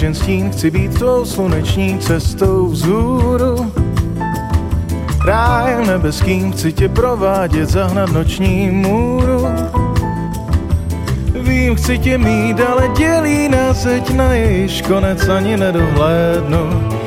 vteřin stín, chci být tvou sluneční cestou vzhůru. Rájem nebeským chci tě provádět, zahnat noční můru. Vím, chci tě mít, ale dělí nás zeď, na jejíž konec ani nedohlédnu.